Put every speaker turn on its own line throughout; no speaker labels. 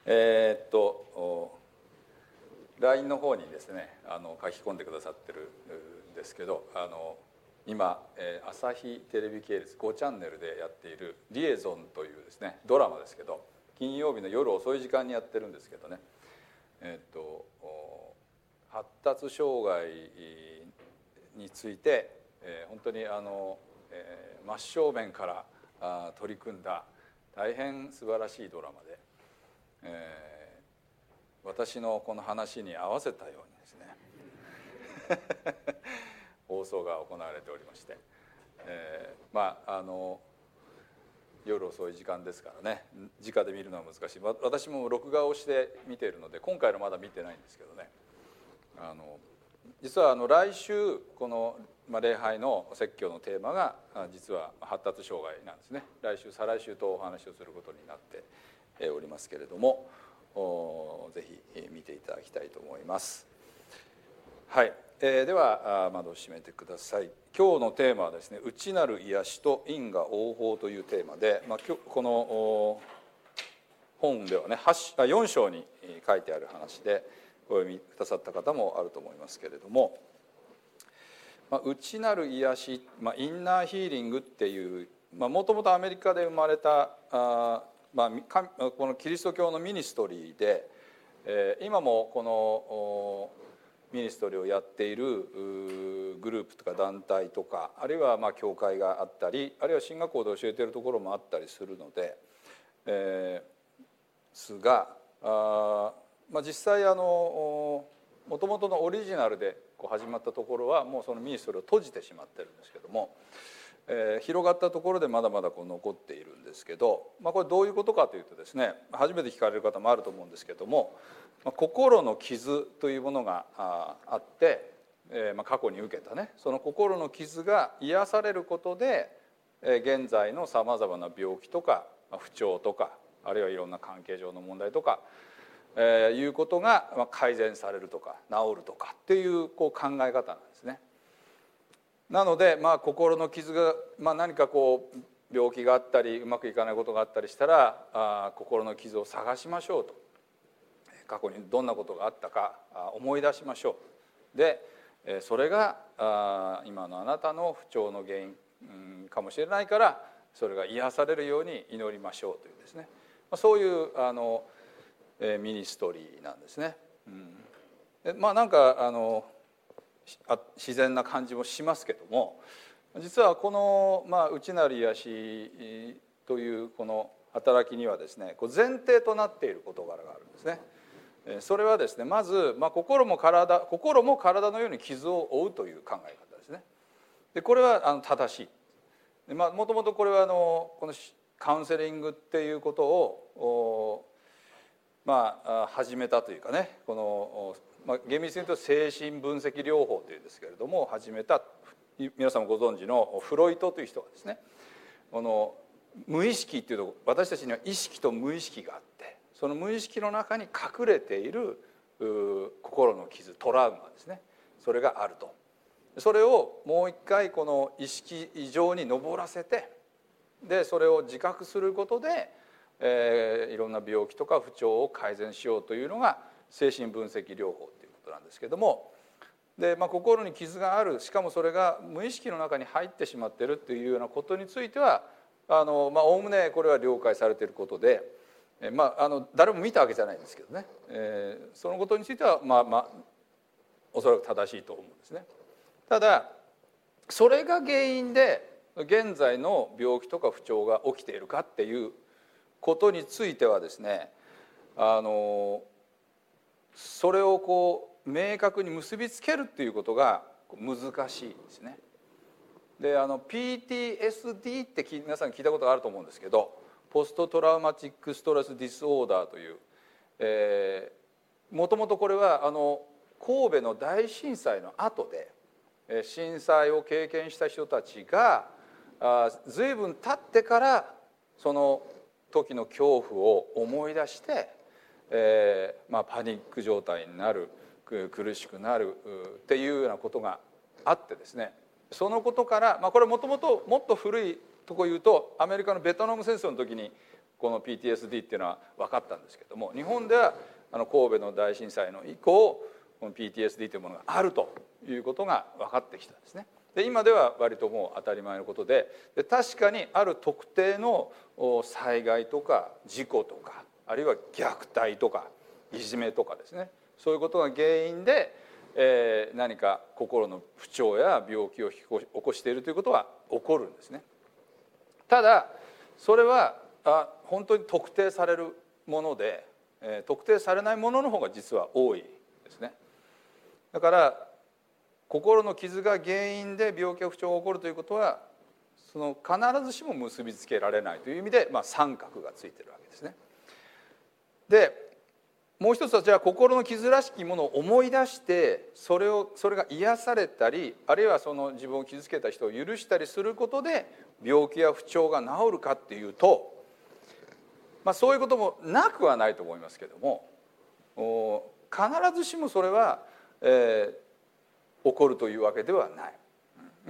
LINE の方にですね書き込んでくださってるんですけど、今朝日テレビ系列5チャンネルでやっている「リエゾン」というですねドラマですけど、金曜日の夜遅い時間にやってるんですけどね、発達障害について本当に真正面から取り組んだ大変素晴らしいドラマで、私のこの話に合わせたようにですね放送が行われておりまして、夜遅い時間ですからね直で見るのは難しい。私も録画をして見ているので今回のまだ見てないんですけどね、実は来週この礼拝の説教のテーマが実は発達障害なんですね。来週再来週とお話をすることになっておりますけれども、ぜひ見ていただきたいと思います。はい、では窓を閉めてください。今日のテーマはですね、内なる癒しと因果応報というテーマで、この本ではね4章に書いてある話でお読みくださった方もあると思いますけれども、内なる癒し、インナーヒーリングっていうもともとアメリカで生まれたこのキリスト教のミニストリーで、今もこのミニストリーをやっているグループとか団体とか、あるいは教会があったり、あるいは進学校で教えているところもあったりするので、ですが実際もともとのオリジナルで始まったところはもうそのミニストリーを閉じてしまってるんですけども、広がったところでまだまだ残っているんですけど、これどういうことかというとですね、初めて聞かれる方もあると思うんですけども、心の傷というものがあって、過去に受けたねその心の傷が癒されることで現在のさまざまな病気とか不調とか、あるいはいろんな関係上の問題とかいうことが改善されるとか治るとかっていう考え方なんですね。なので心の傷が何か病気があったりうまくいかないことがあったりしたら心の傷を探しましょうと、過去にどんなことがあったか思い出しましょう。でそれが今のあなたの不調の原因かもしれないから、それが癒されるように祈りましょうというですね、そういうミニストリーなんですね。なんか自然な感じもしますけども、実はこの内なる癒しというこの働きにはですね前提となっている事柄があるんですね。それはですね、まず心も体のように傷を負うという考え方ですね。でこれは正しい。もともとこれはこのカウンセリングっていうことを始めたというかね、この厳密に言うと精神分析療法というんですけれども始めた、皆さんもご存知のフロイトという人がですね、この無意識っていうと、私たちには意識と無意識があって、その無意識の中に隠れている心の傷、トラウマですね、それがあると。それをもう一回この意識上に上らせて、でそれを自覚することでいろんな病気とか不調を改善しようというのが精神分析療法ということなんですけども、で、心に傷がある、しかもそれが無意識の中に入ってしまっているというようなことについてはおおむねこれは了解されていることで、誰も見たわけじゃないんですけどね、そのことについてはおそらく正しいと思うんですね。ただそれが原因で現在の病気とか不調が起きているかっていうことについてはですね、それを明確に結びつけるっていうことが難しいですね。でPTSD って皆さん聞いたことがあると思うんですけど、ポストトラウマチックストレスディスオーダーという、もともとこれは神戸の大震災の後で震災を経験した人たちが随分経ってからその時の恐怖を思い出して、パニック状態になる、苦しくなるっていうようなことがあってですね、そのことから、これもともともっと古いとこ言うとアメリカのベトナム戦争の時にこの PTSD っていうのは分かったんですけども、日本では神戸の大震災の以降この PTSD というものがあるということが分かってきたんですね。で今では割ともう当たり前のことで、確かにある特定の災害とか事故とか、あるいは虐待とかいじめとかですね、そういうことが原因で、何か心の不調や病気を起こしているということは起こるんですね。ただそれは本当に特定されるもので、特定されないものの方が実は多いですね。だから心の傷が原因で病気や不調が起こるということはその必ずしも結びつけられないという意味で、三角がついてるわけですね。でもう一つは、じゃあ心の傷らしきものを思い出してそれが癒されたり、あるいはその自分を傷つけた人を許したりすることで病気や不調が治るかっていうと、そういうこともなくはないと思いますけども、必ずしもそれは、起こるというわけではない。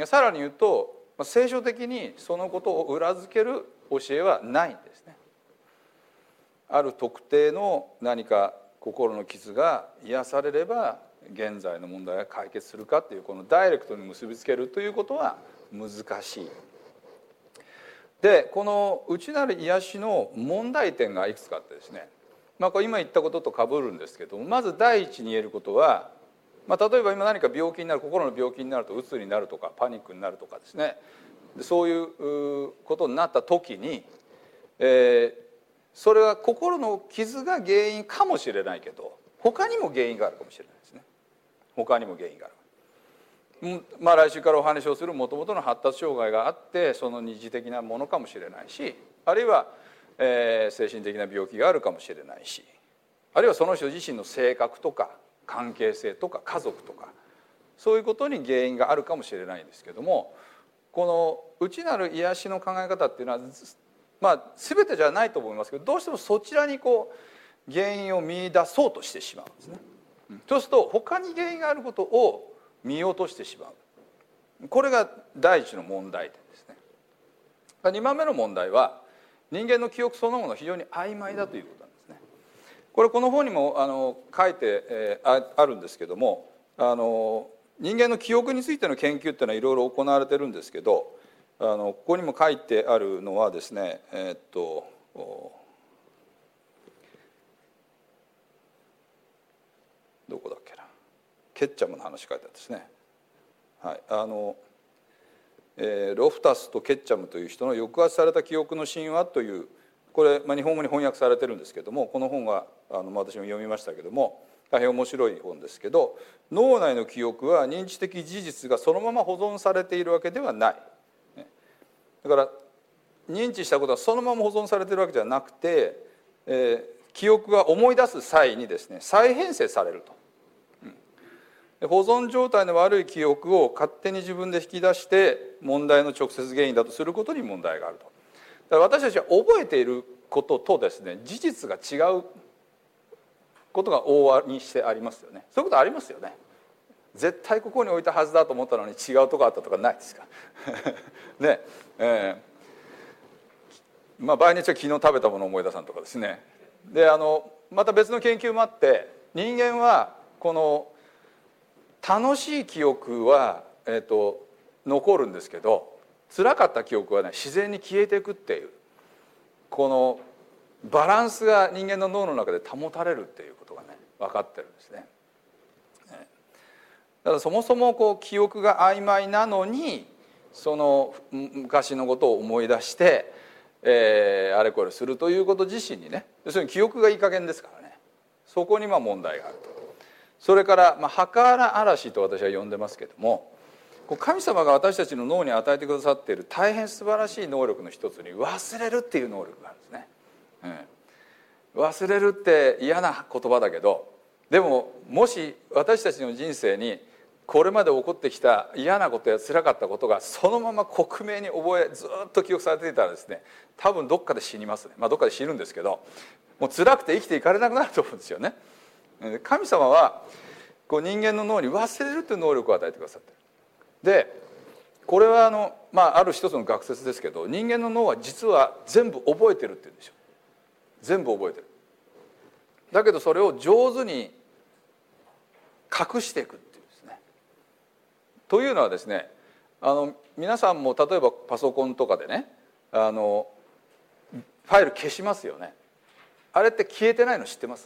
さらに言うと聖書的にそのことを裏付ける教えはないんですね。ある特定の何か心の傷が癒されれば現在の問題が解決するかっていう、このダイレクトに結びつけるということは難しい。でこの内なる癒しの問題点がいくつかあってですね、これ今言ったこととかぶるんですけども、まず第一に言えることは、例えば今何か病気になる、心の病気になるとうつになるとかパニックになるとかですね、そういうことになった時に、それは心の傷が原因かもしれないけど他にも原因があるかもしれないですね。他にも原因がある。来週からお話をするもともとの発達障害があってその二次的なものかもしれないし、あるいは、精神的な病気があるかもしれないし、あるいはその人自身の性格とか関係性とか家族とか、そういうことに原因があるかもしれないんですけども、この内なる癒しの考え方っていうのは全てじゃないと思いますけど、どうしてもそちらに原因を見出そうとしてしまうんですね。そうすると他に原因があることを見落としてしまう。これが第一の問題点ですね。2番目の問題は人間の記憶そのもの非常に曖昧だということなんですね。この本にも書いてあるんですけども、人間の記憶についての研究っていうのはいろいろ行われてるんですけど、ここにも書いてあるのはですね、どこだっけな、ケッチャムの話書いてあるんですね。はい、ロフタスとケッチャムという人の抑圧された記憶の神話という、これ、日本語に翻訳されてるんですけども、この本は私も読みましたけども大変面白い本ですけど、脳内の記憶は認知的事実がそのまま保存されているわけではない。だから認知したことはそのまま保存されているわけではなくて、記憶が思い出す際にですね再編成されると。保存状態の悪い記憶を勝手に自分で引き出して問題の直接原因だとすることに問題があると。だから私たちは覚えていることとですね事実が違うことが往々にしてありますよね。そういうことありますよね。絶対ここに置いたはずだと思ったのに違うとこあったとかないですかね。場合によっては昨日食べたものを思い出さんとかですね。でまた別の研究もあって、人間はこの楽しい記憶は、残るんですけど辛かった記憶はね自然に消えていくっていう、このバランスが人間の脳の中で保たれるっていうことがね分かってるんですね。だからそもそも記憶が曖昧なのにその昔のことを思い出して、あれこれするということ自身にね、要するに記憶がいい加減ですからね、そこに問題があると。それから墓荒嵐と私は呼んでますけども、神様が私たちの脳に与えてくださっている大変素晴らしい能力の一つに忘れるっていう能力があるんですね。忘れるって嫌な言葉だけど、でももし私たちの人生にこれまで起こってきた嫌なことや辛かったことがそのまま克明に覚えずっと記憶されていたらですね、多分どっかで死にますね。どっかで死ぬんですけど、もう辛くて生きていかれなくなると思うんですよね。神様は人間の脳に忘れるという能力を与えてくださっている。でこれはある一つの学説ですけど、人間の脳は実は全部覚えてるって言うんですよ。 全部覚えてる。だけどそれを上手に隠していくっていうんですね。というのはですね、皆さんも例えばパソコンとかでねファイル消しますよね。あれって消えてないの知ってます？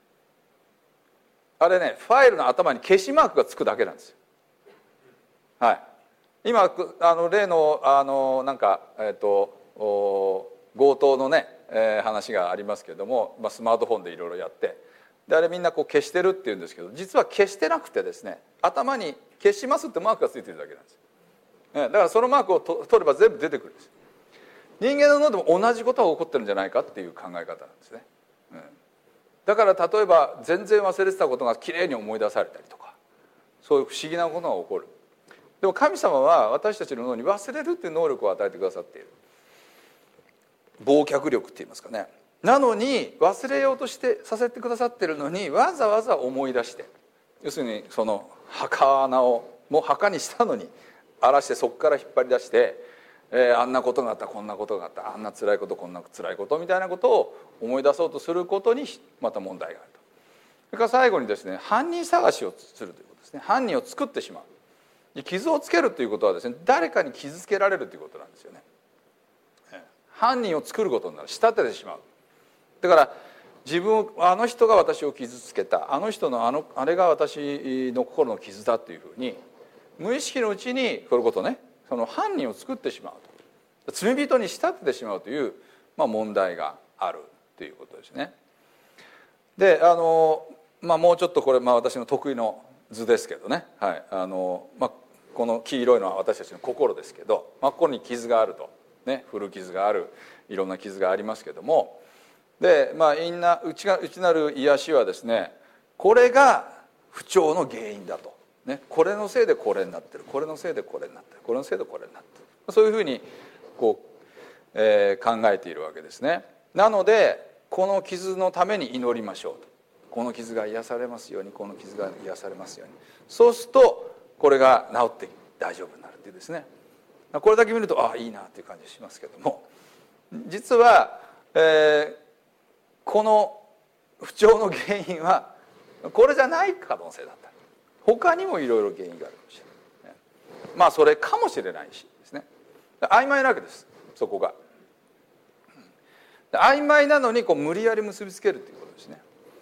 あれね、ファイルの頭に消しマークがつくだけなんですよ。はい。今例のなんか強盗のね、話がありますけれども、スマートフォンでいろいろやってであれみんなこう消してるっていうんですけど、実は消してなくてですね、頭に消しますってマークがついてるだけなんですよ。だからそのマークを取れば全部出てくるんです。人間の脳でも同じことが起こってるんじゃないかっていう考え方なんですね。だから例えば全然忘れてたことがきれいに思い出されたりとか、そういう不思議なことが起こる。でも神様は私たちの脳に忘れるっていう能力を与えてくださっている。忘却力って言いますかね。なのに忘れようとしてさせてくださってるのにわざわざ思い出して、要するにその墓穴をもう墓にしたのに荒らしてそこから引っ張り出して、あんなことがあったこんなことがあったあんな辛いことこんな辛いことみたいなことを思い出そうとすることにまた問題があると。それから最後にですね、犯人探しをするということですね。犯人を作ってしまう。傷をつけるということはですね、誰かに傷つけられるということなんですよね。犯人を作ることになる、仕立ててしまう。だからあの人が私を傷つけた、あの人のあれが私の心の傷だというふうに無意識のうちにこういうことね、その犯人を作ってしまうと、罪人に仕立ててしまうという、問題があるということですね。でもうちょっとこれ、私の得意の図ですけどね、はい、この黄色いのは私たちの心ですけど、ここに傷があると、ね、古傷がある、いろんな傷がありますけども、で内なる癒しはですね、これが不調の原因だと、ね、これのせいでこれになってる、これのせいでこれになってる、これのせいでこれになってる、そういうふうにこう、考えているわけですね。なのでこの傷のために祈りましょうと。この傷が癒されますように、この傷が癒されますように。そうするとこれが治って大丈夫になるっていうですね。これだけ見るといいなっていう感じがしますけども、実は、この不調の原因はこれじゃない可能性だったり、他にもいろいろ原因があるかもしれない。それかもしれないしですね。曖昧なわけです、そこが。曖昧なのに無理やり結びつけるということですね。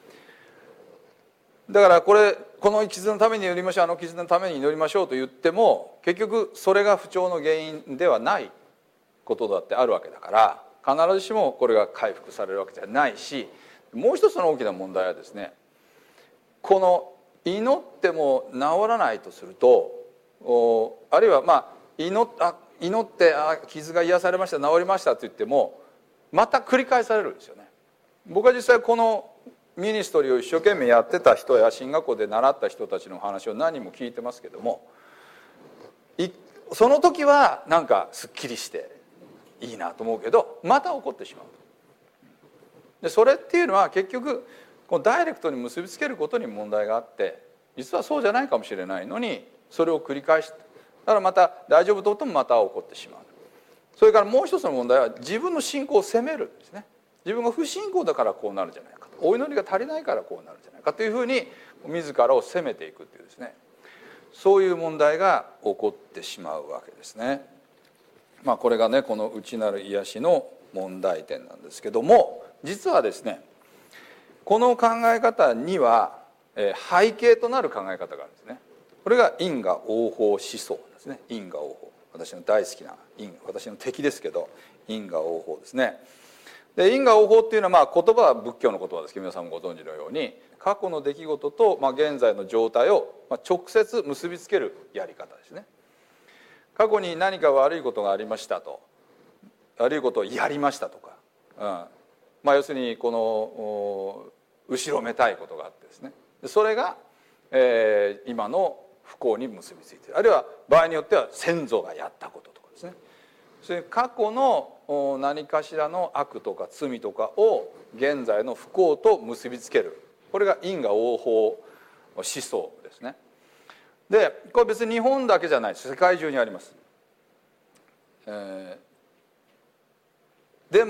だからこの傷のために祈りましょう、あの傷のために祈りましょうと言っても、結局それが不調の原因ではないことだってあるわけだから、必ずしもこれが回復されるわけじゃないし、もう一つの大きな問題はですね、この祈っても治らないとすると、あるいは祈って傷が癒されました、治りましたと言ってもまた繰り返されるんですよね。僕は実際このミニストリーを一生懸命やってた人や進学校で習った人たちの話を何人も聞いてますけども、その時はなんかすっきりしていいなと思うけど、また起こってしまう。でそれっていうのは結局このダイレクトに結びつけることに問題があって、実はそうじゃないかもしれないのにそれを繰り返して、だからまた大丈夫と思ってもまた起こってしまう。それからもう一つの問題は自分の信仰を責めるんですね。自分が不信仰だからこうなるんじゃないか、お祈りが足りないからこうなるんじゃないかというふうに自らを責めていくっていうですね、そういう問題が起こってしまうわけですね。これがね、この内なる癒しの問題点なんですけども、実はですね、この考え方には背景となる考え方があるんですね。これが因果応報思想ですね。因果応報、私の大好きな私の敵ですけど、因果応報ですね。で因果応報っていうのは言葉は仏教の言葉ですけど、皆さんもご存知のように過去の出来事と現在の状態を直接結びつけるやり方ですね。過去に何か悪いことがありましたと、悪いことをやりましたとか、要するにこの後ろめたいことがあってですね、それが、今の不幸に結びついている、あるいは場合によっては先祖がやったこととかですね、そういう過去の何かしらの悪とか罪とかを現在の不幸と結びつける、これが因果応報思想ですね。でこれ別に日本だけじゃないです、世界中にあります。でも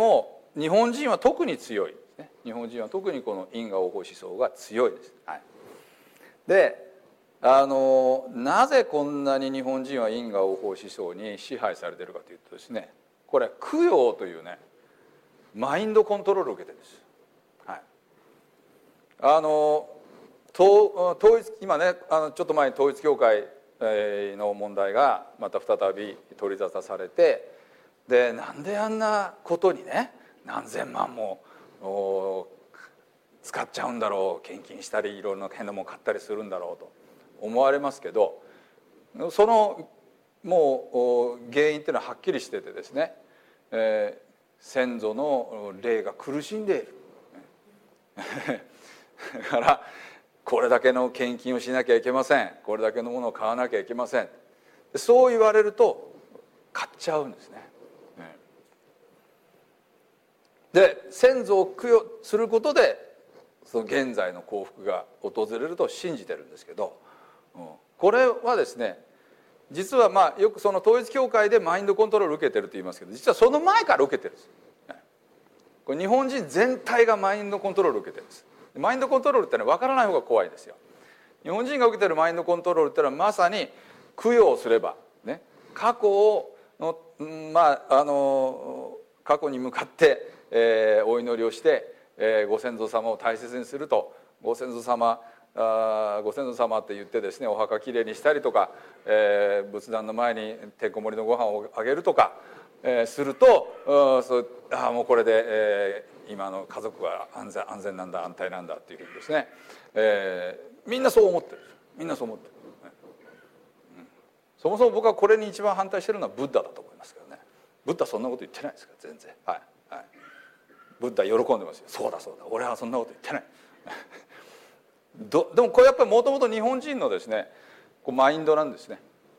日本人は特に強いですね。日本人は特にこの因果応報思想が強いです。はい、でなぜこんなに日本人は因果応報思想に支配されているかというとですね、これ供養というねマインドコントロールを受けてるんです。はい、統一今ねちょっと前に統一教会の問題がまた再び取り沙汰されて、でなんであんなことにね何千万も使っちゃうんだろう、献金したりいろんな変なもの買ったりするんだろうと思われますけど、そのもう原因っていうのははっきりしててですね、先祖の霊が苦しんでいるだからこれだけの献金をしなきゃいけません、これだけのものを買わなきゃいけません、そう言われると買っちゃうんですね。で先祖を供養することでその現在の幸福が訪れると信じてるんですけど、これはですね実はよくその統一教会でマインドコントロールを受けてると言いますけど、実はその前から受けてるんです。これ日本人全体がマインドコントロールを受けてるんです。マインドコントロールってのは分からない方が怖いですよ。日本人が受けてるマインドコントロールってのはまさに供養すればね、過去過去に向かって、お祈りをして、ご先祖様を大切にすると、ご先祖様って言ってですねお墓きれいにしたりとか、仏壇の前にてんこ盛りのご飯をあげるとか、するともうこれで、今の家族は安全なんだ安泰なんだっていうふうにですね、みんなそう思ってる。みんなそう思ってる、そもそも僕はこれに一番反対してるのはブッダだと思いますけどね。ブッダそんなこと言ってないですから全然。はいはい、ブッダ喜んでますよ。そうだ俺はそんなこと言ってないでもこれやっぱりもともと日本人のですねマインドなんですね。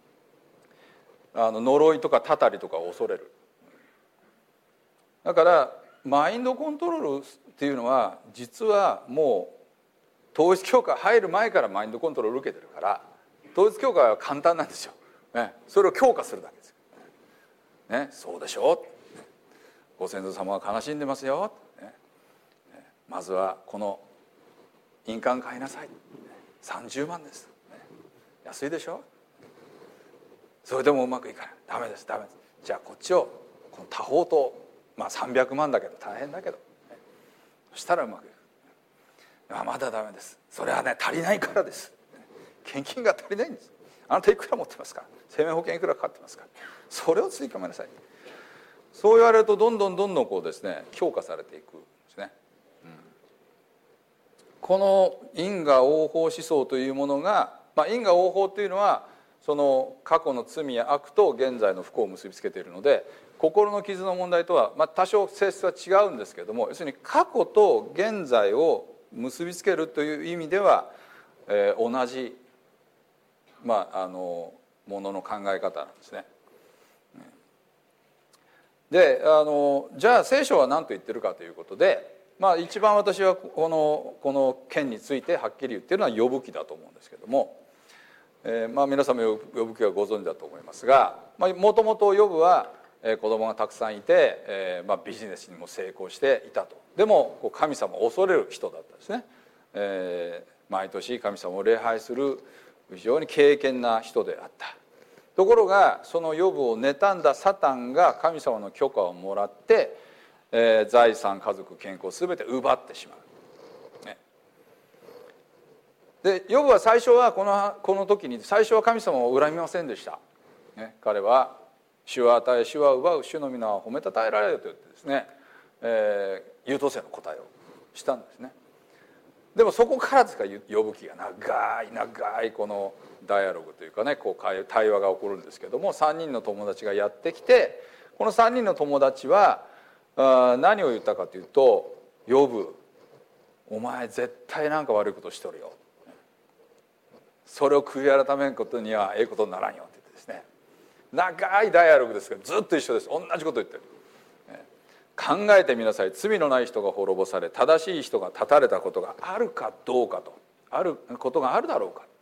呪いとかたたりとかを恐れる。だからマインドコントロールっていうのは実はもう統一教会入る前からマインドコントロールを受けてるから、統一教会は簡単なんですよ、それを強化するだけですよ、そうでしょう、ご先祖様は悲しんでますよ、まずはこの印鑑買いなさい、30万です、安いでしょ、それでもうまくいかない、ダメです、じゃあこっちをこの多宝塔、300万だけど大変だけど、そしたらうまくいく。まだダメです、それはね足りないからです、献金が足りないんです、あなたいくら持ってますか、生命保険いくらかかってますか、それを追加めなさい、そう言われるとどんどんこうですね強化されていくんですね、この因果応報思想というものが、因果応報というのはその過去の罪や悪と現在の不幸を結びつけているので、心の傷の問題とは、多少性質は違うんですけれども、要するに過去と現在を結びつけるという意味では、同じ、ものの考え方なんですね。でじゃあ聖書は何と言ってるかということで、一番私はこの件についてはっきり言ってるのはヨブ記だと思うんですけども、皆さんもヨブ記はご存知だと思いますが、もともとヨブは子供がたくさんいて、ビジネスにも成功していたと。でも神様を恐れる人だったんですね、毎年神様を礼拝する非常に敬虔な人であった。ところがそのヨブを妬んだサタンが神様の許可をもらって、財産家族健康全て奪ってしまう、でヨブは最初はこの時に最初は神様を恨みませんでした、彼は主は与え主は奪う主の皆は褒めたたえられると言ってですね、優等生の答えをしたんですね。でもそこからですかヨブ記が長いこのダイアログというかね対話が起こるんですけども、3人の友達がやってきて、この3人の友達は何を言ったかというと、ヨブお前絶対なんか悪いことしとるよ、それを悔い改めることにはええことにならんよって言ってですね、長いダイアログですけどずっと一緒です。同じこと言ってる。考えてみなさい、罪のない人が滅ぼされ正しい人が断たれたことがあるかどうかと、あることがあるだろうか。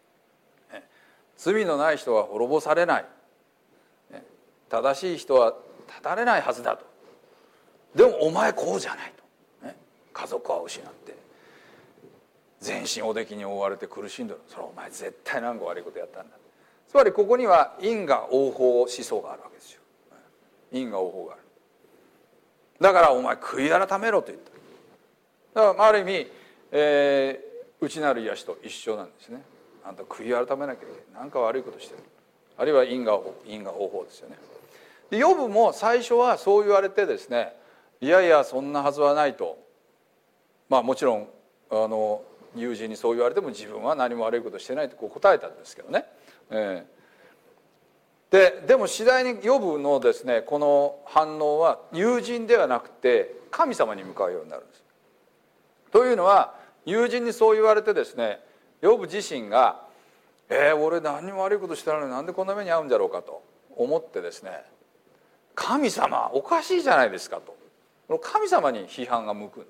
罪のない人は滅ぼされない、正しい人は断たれないはずだとでもお前こうじゃないと、ね、家族は失って全身おできに覆われて苦しんでる。それはお前絶対何か悪いことやったんだ。つまりここには因果応報思想があるわけですよ。因果応報がある。だからお前悔い改めろと言った。だからある意味、内なる癒しと一緒なんですね。あんた悔い改めなきゃいけない、何か悪いことしてる、あるいは因果応報ですよね。でヨブも最初はそう言われてですね、いやいやそんなはずはないと、もちろん友人にそう言われても自分は何も悪いことしてないとこう答えたんですけどね。でも次第にヨブのですねこの反応は友人ではなくて神様に向かうようになるんです。というのは友人にそう言われてですね、ヨブ自身が俺何も悪いことしてないのになんでこんな目に遭うんだろうかと思ってですね、神様おかしいじゃないですかと神様に批判が向く。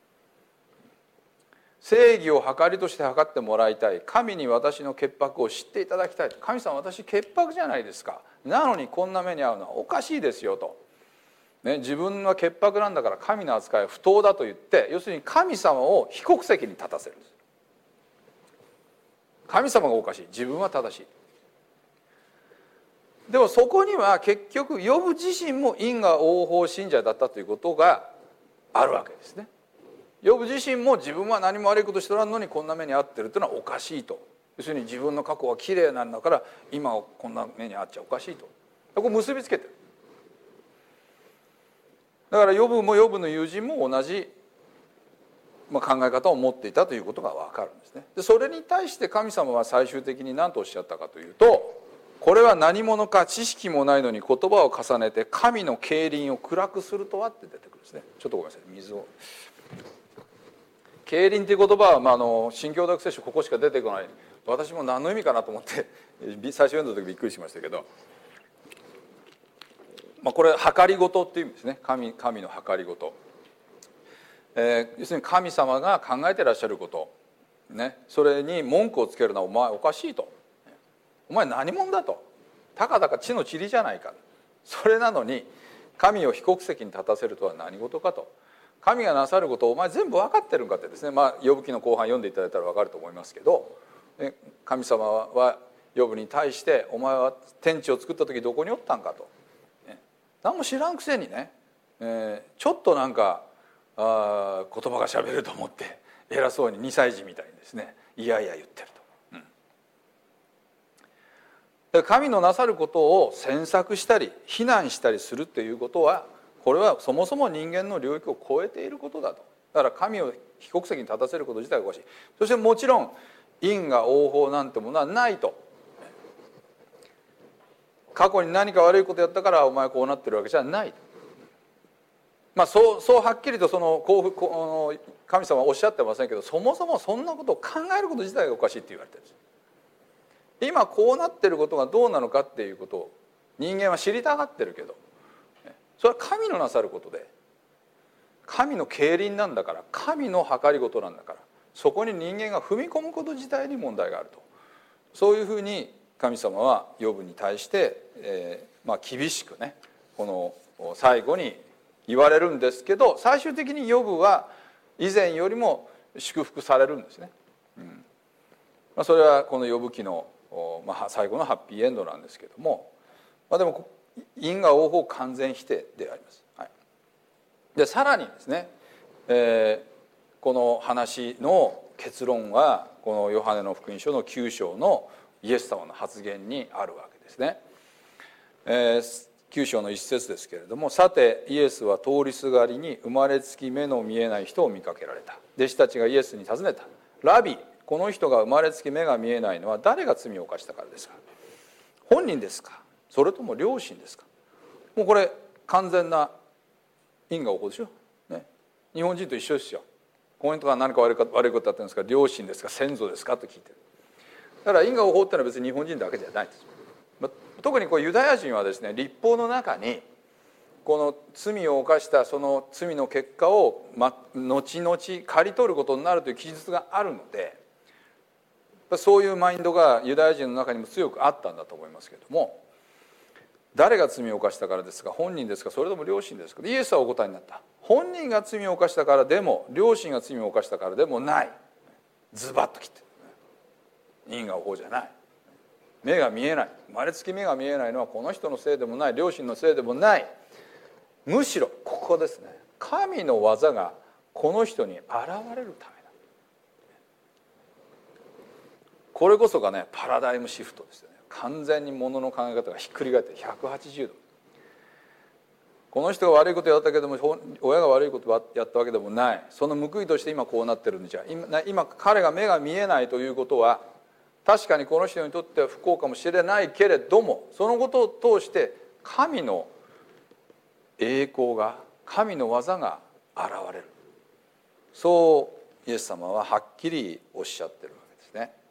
正義を計りとして計ってもらいたい、神に私の潔白を知っていただきたいと。神様私潔白じゃないですか、なのにこんな目に遭うのはおかしいですよと、ね、自分は潔白なんだから神の扱いは不当だと言って、要するに神様を被告席に立たせるんです。神様がおかしい、自分は正しい。でもそこには結局ヨブ自身も因果応報信者だったということがあるわけですね。ヨブ自身も自分は何も悪いことしておらんのにこんな目に遭ってるというのはおかしいと。要するに自分の過去はきれいなんだから今こんな目に遭っちゃおかしいと、ここ結びつけてる。だからヨブもヨブの友人も同じ考え方を持っていたということが分かるんですね。でそれに対して神様は最終的に何とおっしゃったかというと、これは何者か知識もないのに言葉を重ねて神の競輪を暗くするとはって出てくるんですね。ちょっとごめんなさい、水を。競輪という言葉は、新共同聖書ここしか出てこない。私も何の意味かなと思って最初読んだ時びっくりしましたけど、これ計りごとっていう意味ですね。神の計りごと、要するに神様が考えてらっしゃること、ね、それに文句をつけるのはお前おかしいと、お前何者だと、たかだか地の塵じゃないか、それなのに神を被告席に立たせるとは何事かと、神がなさることをお前全部分かってるんかってですね、ヨブ記の後半読んでいただいたら分かると思いますけど、神様はヨブに対してお前は天地を作った時どこにおったんかと、何も知らんくせにね、ちょっとなんか言葉がしゃべると思って偉そうに2歳児みたいにですねいやいや言ってると、神のなさることを詮索したり非難したりするっていうことは、これはそもそも人間の領域を超えていることだと。だから神を被告席に立たせること自体がおかしい。そしてもちろん因果応報なんてものはないと。過去に何か悪いことやったからお前こうなってるわけじゃない。そうはっきりと神様はおっしゃってませんけど、そもそもそんなことを考えること自体がおかしいって言われてるんです。今こうなってることがどうなのかっていうことを人間は知りたがってるけど、それは神のなさることで、神の競輪なんだから、神の計りごとなんだから、そこに人間が踏み込むこと自体に問題があると、そういうふうに神様はヨブに対して、厳しくねこの最後に言われるんですけど、最終的にヨブは以前よりも祝福されるんですね。それはこのヨブ記の最後のハッピーエンドなんですけども、でも因果応報完全否定であります。でさらにですね、この話の結論はこのヨハネの福音書の9章のイエス様の発言にあるわけですね。9章の一節ですけれども、さてイエスは通りすがりに生まれつき目の見えない人を見かけられた。弟子たちがイエスに尋ねた。ラビ、この人が生まれつき目が見えないのは誰が罪を犯したからですか。本人ですか、それとも両親ですか。もうこれ完全な因果応報でしょ、ね、日本人と一緒ですよ。この人が何か悪いことだったんですか、両親ですか、先祖ですかと聞いてる。だから因果応報ってのは別に日本人だけじゃないです。特にユダヤ人はですね、律法の中にこの罪を犯したその罪の結果を後々刈り取ることになるという記述があるので、そういうマインドがユダヤ人の中にも強くあったんだと思いますけれども、 誰が罪を犯したからですか、本人ですか、それとも両親ですか。イエスはお答えになった。本人が罪を犯したからでも両親が罪を犯したからでもない。ズバッと切って因果応報じゃない。目が見えない、生まれつき目が見えないのはこの人のせいでもない、両親のせいでもない。むしろここですね、神の技がこの人に現れるためだ。これこそがねパラダイムシフトですよね。完全に物の考え方がひっくり返って180度。この人が悪いことをやったけども親が悪いことをやったわけでもない。その報いとして今こうなってるんじゃ。今彼が目が見えないということは確かにこの人にとっては不幸かもしれないけれども、そのことを通して神の栄光が、神の技が現れる。そうイエス様ははっきりおっしゃってるわけですね。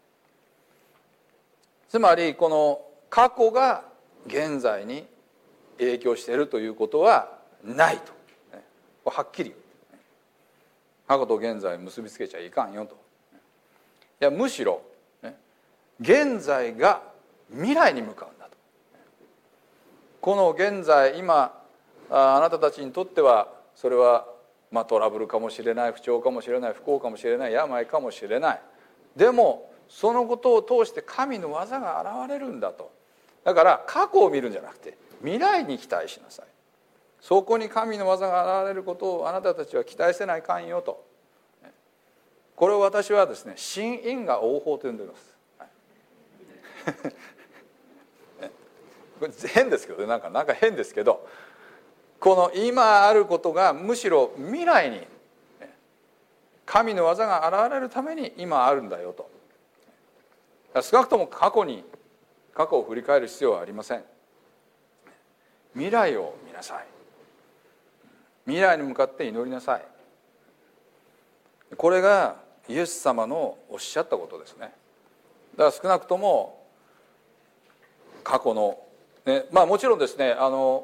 つまりこの過去が現在に影響しているということはないと、はっきり過去と現在結びつけちゃいかんよと。いやむしろ現在が未来に向かうんだと。この現在今あなたたちにとってはそれはトラブルかもしれない、不調かもしれない、不幸かもしれない、病かもしれない。でもそのことを通して神の技が現れるんだと。だから過去を見るんじゃなくて未来に期待しなさい。そこに神の技が現れることをあなたたちは期待せないかんよと。これを私はですね新因果応報と呼んでおります。これ変ですけどね、なんか変ですけど、この今あることがむしろ未来に神の技が現れるために今あるんだよと。少なくとも過去を振り返る必要はありません。未来を見なさい。未来に向かって祈りなさい。これがイエス様のおっしゃったことですね。だから少なくとも過去の、もちろんですね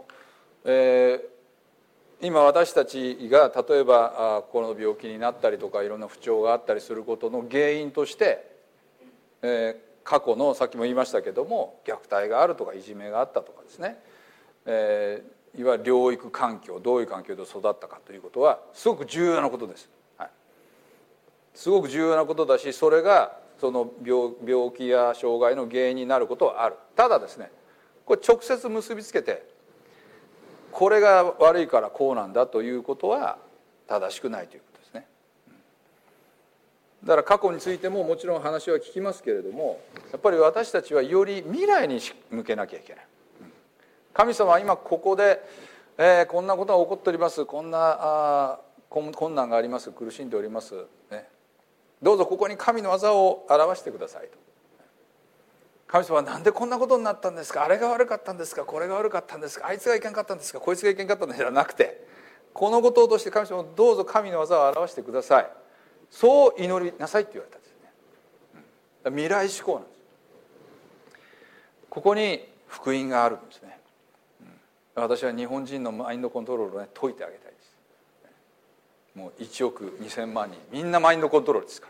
今私たちが例えばこの病気になったりとかいろんな不調があったりすることの原因として、過去のさっきも言いましたけども虐待があるとかいじめがあったとかですね、いわゆる療育環境、どういう環境で育ったかということはすごく重要なことです、すごく重要なことだし、それがその 病気や障害の原因になることはある。ただですねこれ直接結びつけてこれが悪いからこうなんだということは正しくないということですね。だから過去についてももちろん話は聞きますけれども、やっぱり私たちはより未来に向けなきゃいけない。神様は今ここで、こんなことが起こっております、こんな困難があります、苦しんでおります、どうぞここに神の技を表してくださいと。神様はなんでこんなことになったんですか、あれが悪かったんですか、これが悪かったんですか、あいつがいけんかったんですか、こいつがいけんかったんですかじゃなくて、このことを通して神様どうぞ神の技を表してください、そう祈りなさいって言われたんですね。未来志向なんです。ここに福音があるんですね。私は日本人のマインドコントロールをね解いてあげたいです。もう1億2000万人みんなマインドコントロールですから、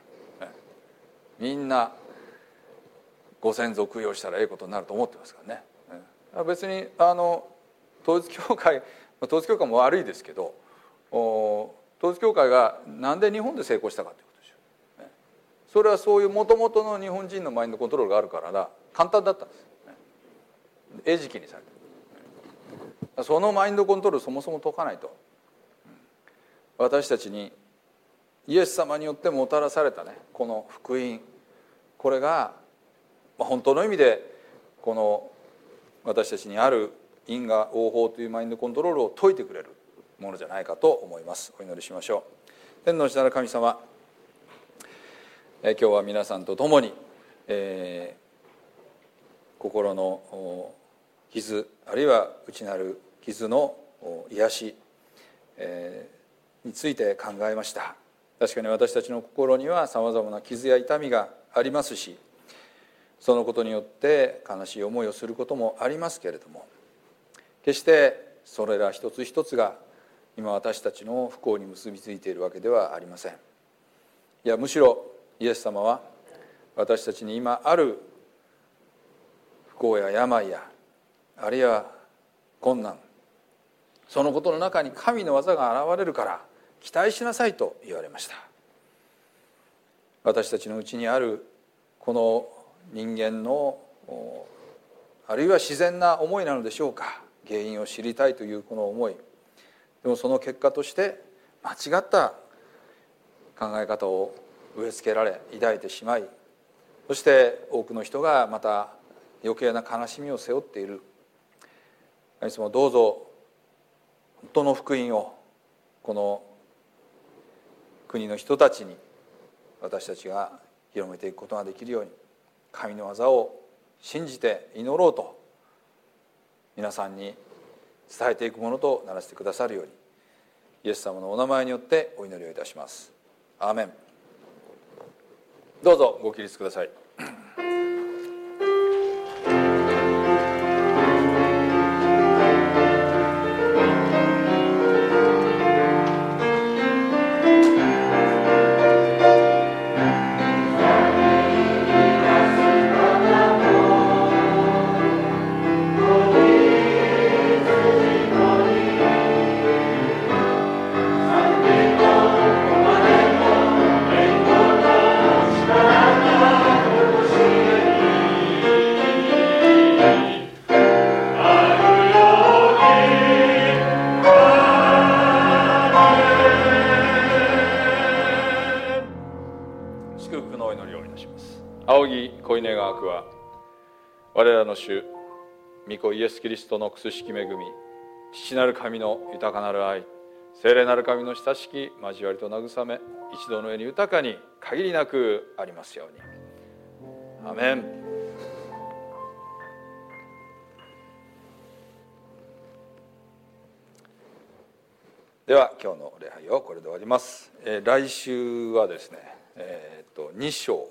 みんなご先祖供養したらええことになると思ってますからね。別に統一教会も悪いですけど、統一教会がなんで日本で成功したかということでしょう。それはそういうもともとの日本人のマインドコントロールがあるからだ簡単だったんです。餌食にされた。そのマインドコントロールそもそも解かないと、私たちにイエス様によってもたらされたねこの福音、これが本当の意味でこの私たちにある因果応報というマインドコントロールを解いてくれるものじゃないかと思います。お祈りしましょう。天の父なる神様、今日は皆さんと共に、心の傷あるいは内なる傷の癒し、について考えました。確かに私たちの心にはさまざまな傷や痛みがありますし、そのことによって悲しい思いをすることもありますけれども、決してそれら一つ一つが今私たちの不幸に結びついているわけではありません。いやむしろイエス様は私たちに今ある不幸や病やあるいは困難、そのことの中に神の技が現れるから期待しなさいと言われました。私たちのうちにあるこの人間のあるいは自然な思いなのでしょうか、原因を知りたいというこの思い、でもその結果として間違った考え方を植え付けられ抱いてしまい、そして多くの人がまた余計な悲しみを背負っている。いつもどうぞ本当の福音をこの国の人たちに私たちが広めていくことができるように、神の技を信じて祈ろうと皆さんに伝えていくものとならせてくださるように、イエス様のお名前によってお祈りをいたします。アーメン。どうぞご起立ください。我らの主御子イエス・キリストの苦しき恵み、父なる神の豊かなる愛、聖霊なる神の親しき交わりと慰め、一同の上に豊かに限りなくありますように。アーメン。では今日の礼拝をこれで終わります。来週はですね、2章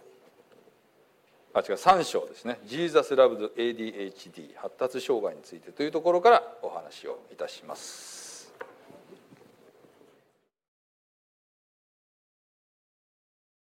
3章ですね。 Jesus Loves ADHD 発達障害についてというところからお話をいたします。